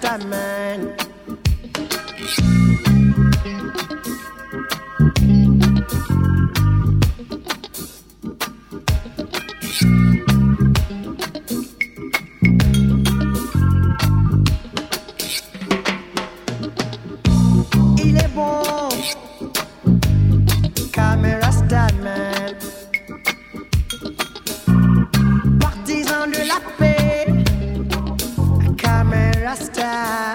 Rastaman. Il est bon, Kamel Rastaman, partisan de la paix, Kamel Rasta.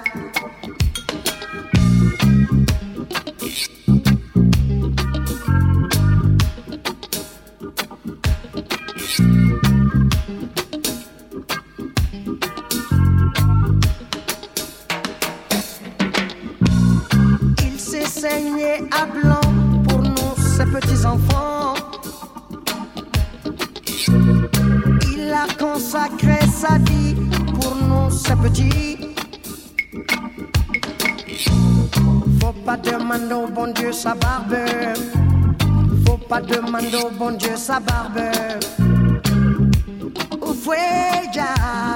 Il s'est saigné à blanc pour nous, ses petits-enfants. Il a consacré sa vie pour nous, ses petits. Faut pas demander au bon Dieu sa barbe. Faut pas demander au bon Dieu sa barbe. Ouvrez ya.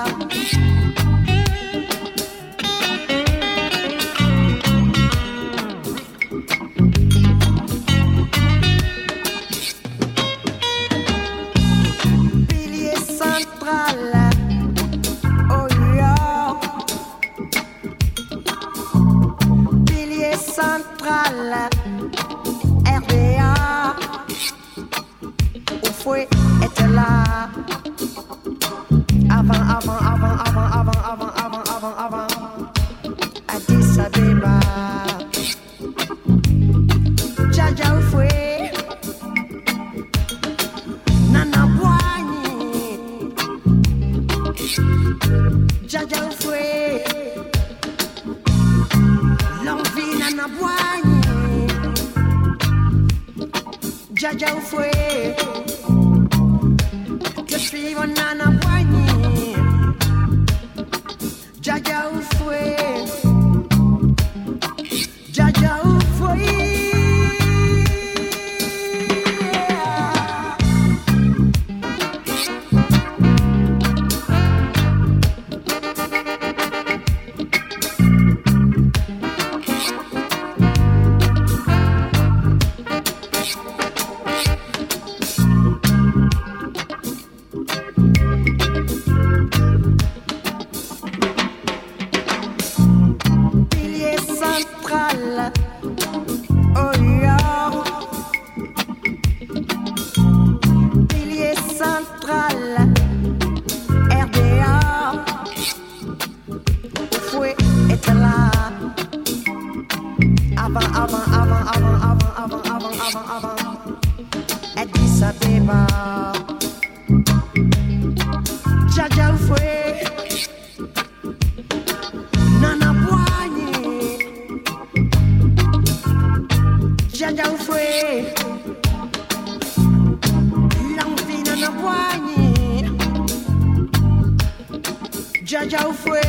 Pilier central, oh yo. Pilier central, RDA. Oufoué était là. Avant. Addis Abeba. Jaja Oufoué. Nana Boigny. Jaja Oufoué. L'envie Nana Boigny. Jaja Oufoué. Que suivre Nana Boigny. Jaja Oufoué. Jaja Oufoué. Pilier central, oh yo. Pilier central, RDA. Oufoué était là. Avant. Addis Abeba. Jaja Oufoué. Nana Boigny. Jaja Oufoué. L'envie Nana Boigny. Jaja Oufoué.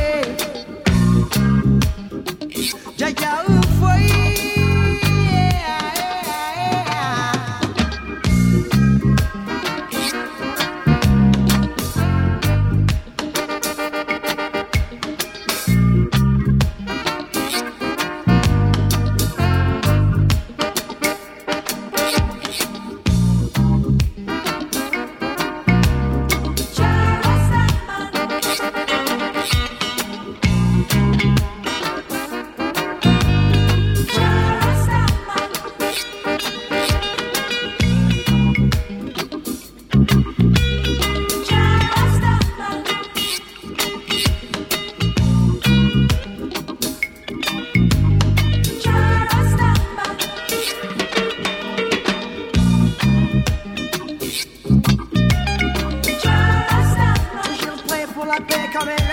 Jaja Oufoué. Toujours prêt pour la paix quand même.